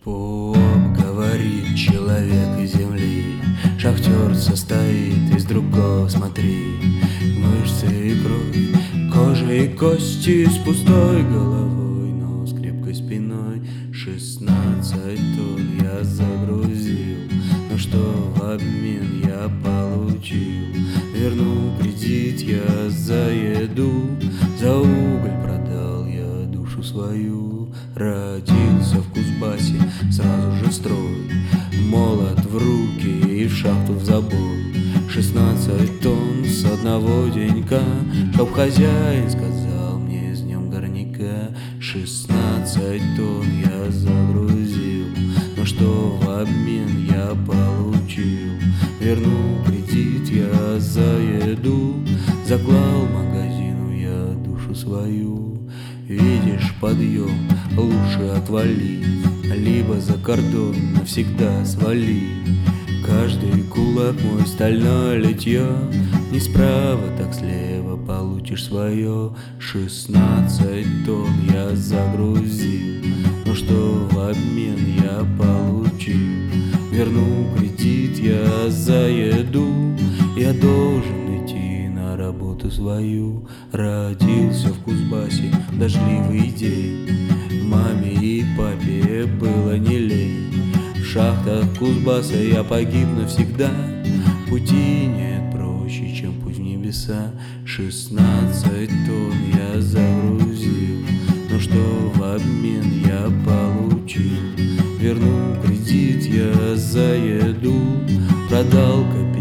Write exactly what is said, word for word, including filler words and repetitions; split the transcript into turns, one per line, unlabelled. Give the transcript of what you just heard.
Поп говорит человек из земли, шахтер состоит из другого, смотри. Мышцы и кровь, кожа и кости, с пустой головой, но с крепкой спиной. Шестнадцать тонн я загрузил, но что в обмен я получил? Верну кредит я за еду, за уголь продал я душу свою. Родился в Кузбассе, сразу же строй, молот в руки и в шахту в забой. Шестнадцать тонн с одного денька, чтоб хозяин сказал мне с днем горняка. Шестнадцать тонн я загрузил, но что в обмен я получил? Верну кредит я за еду, заклал магазину я душу свою. Видишь подъем, лучше отвали, либо за кордон навсегда свали. Каждый кулак мой стальное литье, не справа, так слева получишь свое. Шестнадцать тонн я загрузил, но что в обмен я получил? Верну кредит я за еду, я должен идти на работу свою. Родился в Кузбассе дождливый день, маме и папе было не лень. В шахтах Кузбасса я погиб навсегда, пути нет проще, чем путь в небеса. Шестнадцать тонн я загрузил, но что в обмен я получил? Верну кредит я за еду, продал копейки